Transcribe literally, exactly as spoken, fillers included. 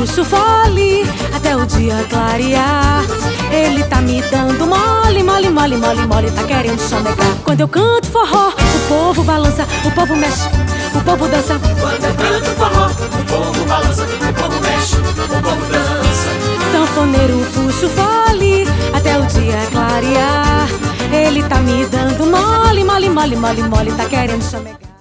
puxo fole até o dia clarear. Ele tá me dando mole, mole, mole, mole, mole, tá querendo chamecar. Quando eu canto forró, o povo balança, o povo mexe, o povo dança. Quando eu canto forró, o povo balança, o povo mexe, o povo dança. Sanfoneiro, puxo fole até o dia clarear. Ele tá me dando mole, mole, mole, mole, mole, tá querendo chamecar.